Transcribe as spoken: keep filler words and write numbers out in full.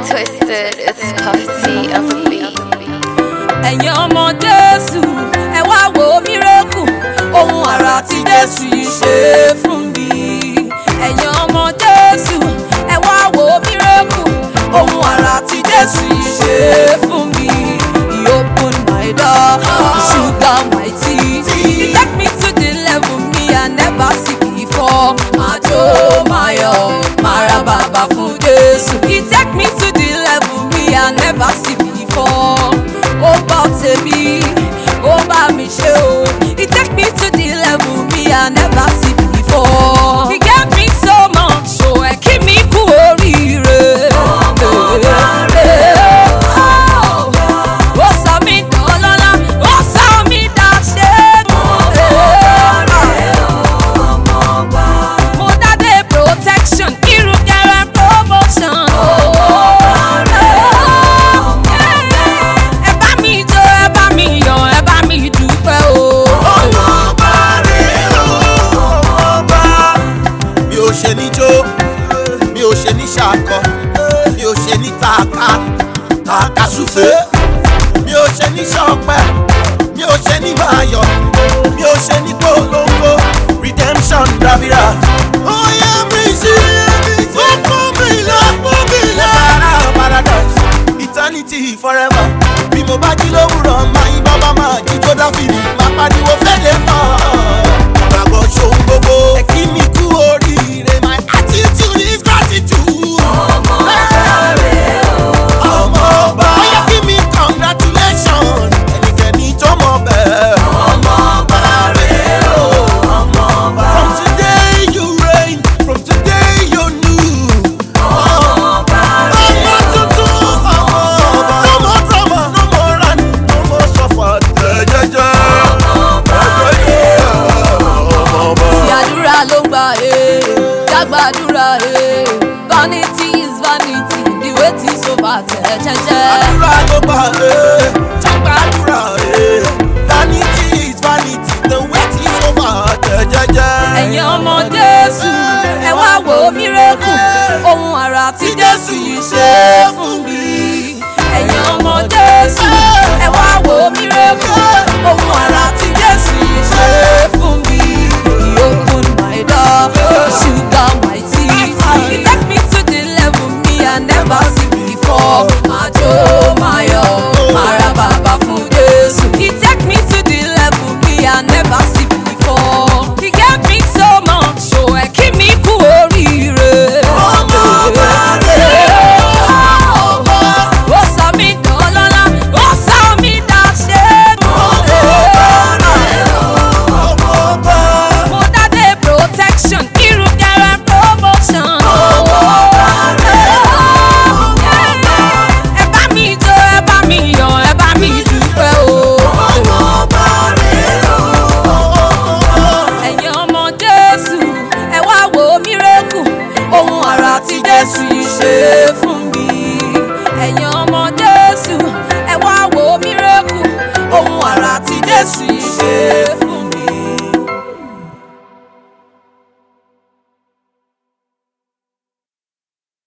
twisted, it's Puffy on the beat. Ẹ̀yin ọmọ Jésù, ẹ wá wo miracle, ohun àrà tí Jésù yìí ṣe fún mi. Ẹ̀yin ọmọ Jésù, ẹ wá wo miracle, ohun àrà tí Jésù yìí ṣe fún mi. He opened my door, he sugar my tea, he take me to the level me I never see before. Majo mayo, mara baba fún Jésù. He take me to the level me I never see before. Ó bá tèmi, ó bá mi ṣe o. He take me to the level me I never see before. He gave me so much, so ẹ kí mi kú oríire. Ó sọ mí dọlọ́lá, ó sọ mí dáṣẹ́gun. Mo dádé protection, irúgẹrẹ promotion. Ẹ bá mi jó, ẹ bá mi yọ̀, ẹ bá mi dúpẹ́ o. Mi ò ṣe ní jó, mi ò ṣe ní ṣàkọ, mi ò ṣe ní tààkà, tààkà súfè. Mi ò ṣe ní ṣọpẹ́, mi ò ṣe ní máyọ̀, mi ò ṣe ní polongo, redemption dábìrà. Oyè mi sí, ó kún mi lọ, kún mi lọ. Lára paradise, eternity forever. Bí mo bá jí lówùrọ̀, máa yín bábá máa jí tó dáfìrí, máa pariwo fẹ́lẹ́ fọ́. Àgbọ̀ ṣòun gbogbo, ẹ kí mi kú oríire, my attitude is gratitude. Ọmọ ọba, ó yẹ kí mi congratulation, ẹnikẹ́ni tó mọ̀ bẹ́ẹ̀. Ọmọ ọba rẹ̀ o, ọmọ ọba. From today you reign, from today you new. Ọmọ ọba rẹ̀ o, ọmọ tuntun, ọmọ ọba. No more drama, no more run, no more suffer. Jẹ́jẹ́jẹ́. Ọmọ ọba rẹ̀ o, ọmọ ọba. Sí àdúrà ló gbà ẹ́, jágbàdúrà ẹ́. Vanity is vanity, the wait is over jẹ́jẹ́jẹ́. Àdúrà ló gbà ẹ́, jágbàdúrà ẹ́. Vanity is vanity, the wait is over. Jẹ́jẹ́jẹ́. Ẹ̀yin ọmọ Jésù, ẹ wá wo miracle, ohun àrà tí Jésù yìí ṣe fún mi. Ẹ̀yin ọmọ Jésù, ẹ wá wo miracle, ohun àrà tí Jésù yìí ṣe fún mi. He opened my door, he sugar my tea, he take me to the level me I never see before. Majo mayo, mara baba fún Jésù. He take me to the level me I never see before. He gave me so much, so ẹ kí mi kú oríire. Ọmọ ọba rẹ̀ o, ọmọ ọba. Ó sọ mí dọlọ́lá, ó sọ mí dáṣẹ́gun. Ọmọ ọba rẹ̀ o, ọmọ ọba. Mo dádé protection, irúgẹrẹ promotion. Ọmọ ọba rẹ̀ o, ọmọ ọba. Ẹ bá mi jó, ẹ bá mi yọ̀, ẹ bá mi dúpẹ́ o. Ọmọ ọba rẹ̀ o, ọmọ ọba. Ẹ̀yin ọmọ Jésù, ẹ wá wo miracle, ohun àrà tí Jésù yìí ṣe fún mi. Ẹ̀yin ọmọ Jésù, ẹ wá wo miracle, ohun àrà tí Jésù yìí ṣe fún mi.